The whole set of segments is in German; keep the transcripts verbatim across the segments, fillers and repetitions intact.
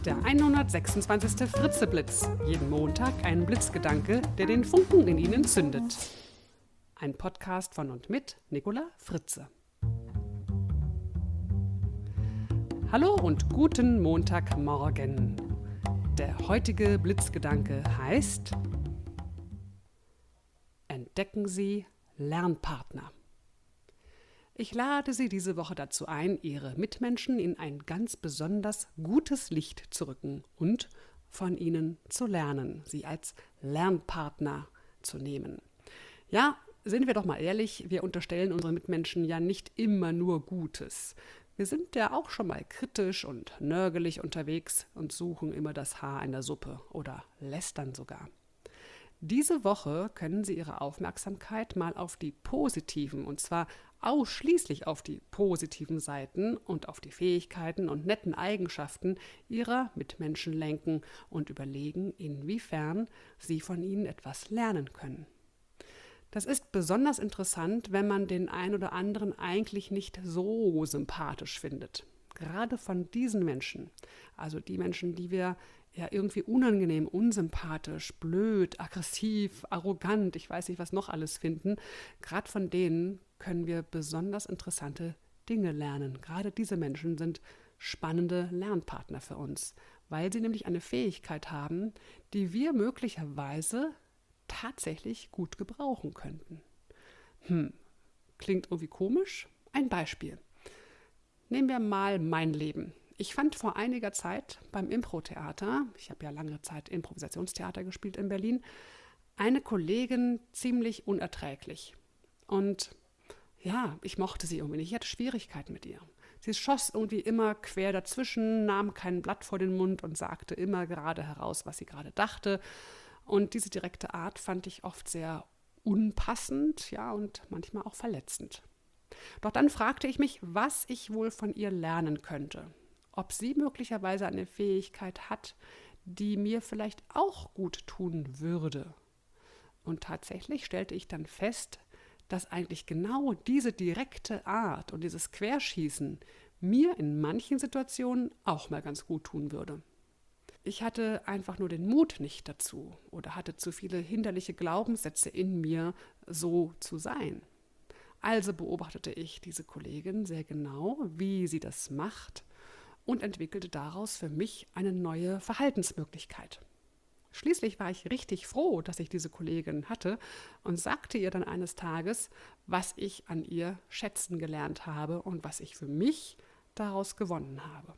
der hundertsechsundzwanzigste Fritze-Blitz. Jeden Montag ein Blitzgedanke, der den Funken in Ihnen zündet. Ein Podcast von und mit Nicola Fritze. Hallo und guten Montagmorgen. Der heutige Blitzgedanke heißt: Entdecken Sie Lernpartner. Ich lade Sie diese Woche dazu ein, Ihre Mitmenschen in ein ganz besonders gutes Licht zu rücken und von ihnen zu lernen, sie als Lernpartner zu nehmen. Ja, sind wir doch mal ehrlich, wir unterstellen unseren Mitmenschen ja nicht immer nur Gutes. Wir sind ja auch schon mal kritisch und nörgelig unterwegs und suchen immer das Haar in der Suppe oder lästern sogar. Diese Woche können Sie Ihre Aufmerksamkeit mal auf die positiven, und zwar ausschließlich auf die positiven Seiten und auf die Fähigkeiten und netten Eigenschaften Ihrer Mitmenschen lenken und überlegen, inwiefern Sie von ihnen etwas lernen können. Das ist besonders interessant, wenn man den einen oder anderen eigentlich nicht so sympathisch findet. Gerade von diesen Menschen, also die Menschen, die wir ja irgendwie unangenehm, unsympathisch, blöd, aggressiv, arrogant, ich weiß nicht, was noch alles finden, gerade von denen können wir besonders interessante Dinge lernen. Gerade diese Menschen sind spannende Lernpartner für uns, weil sie nämlich eine Fähigkeit haben, die wir möglicherweise tatsächlich gut gebrauchen könnten. Hm, klingt irgendwie komisch? Ein Beispiel. Nehmen wir mal mein Leben. Ich fand vor einiger Zeit beim Impro-Theater, ich habe ja lange Zeit Improvisationstheater gespielt in Berlin, eine Kollegin ziemlich unerträglich. Und ja, ich mochte sie irgendwie nicht. Ich hatte Schwierigkeiten mit ihr. Sie schoss irgendwie immer quer dazwischen, nahm kein Blatt vor den Mund und sagte immer gerade heraus, was sie gerade dachte. Und diese direkte Art fand ich oft sehr unpassend, ja, und manchmal auch verletzend. Doch dann fragte ich mich, was ich wohl von ihr lernen könnte. Ob sie möglicherweise eine Fähigkeit hat, die mir vielleicht auch gut tun würde. Und tatsächlich stellte ich dann fest, dass eigentlich genau diese direkte Art und dieses Querschießen mir in manchen Situationen auch mal ganz gut tun würde. Ich hatte einfach nur den Mut nicht dazu oder hatte zu viele hinderliche Glaubenssätze in mir, so zu sein. Also beobachtete ich diese Kollegin sehr genau, wie sie das macht, und entwickelte daraus für mich eine neue Verhaltensmöglichkeit. Schließlich war ich richtig froh, dass ich diese Kollegin hatte und sagte ihr dann eines Tages, was ich an ihr schätzen gelernt habe und was ich für mich daraus gewonnen habe.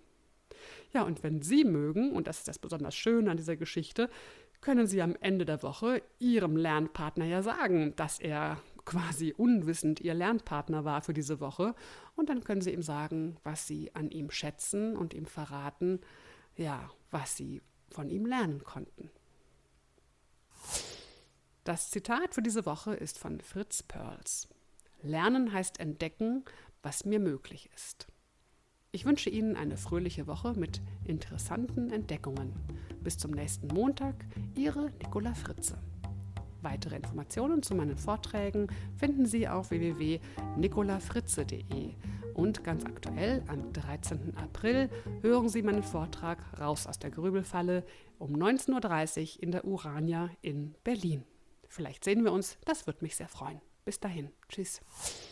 Ja, und wenn Sie mögen, und das ist das besonders Schöne an dieser Geschichte, können Sie am Ende der Woche Ihrem Lernpartner ja sagen, dass er quasi unwissend Ihr Lernpartner war für diese Woche. Und dann können Sie ihm sagen, was Sie an ihm schätzen und ihm verraten, ja, was Sie von ihm lernen konnten. Das Zitat für diese Woche ist von Fritz Perls. Lernen heißt entdecken, was mir möglich ist. Ich wünsche Ihnen eine fröhliche Woche mit interessanten Entdeckungen. Bis zum nächsten Montag, Ihre Nicola Fritze. Weitere Informationen zu meinen Vorträgen finden Sie auf w w w punkt nicola fritze punkt de. Und ganz aktuell, am dreizehnten April, hören Sie meinen Vortrag Raus aus der Grübelfalle um neunzehn Uhr dreißig in der Urania in Berlin. Vielleicht sehen wir uns, das würde mich sehr freuen. Bis dahin, tschüss.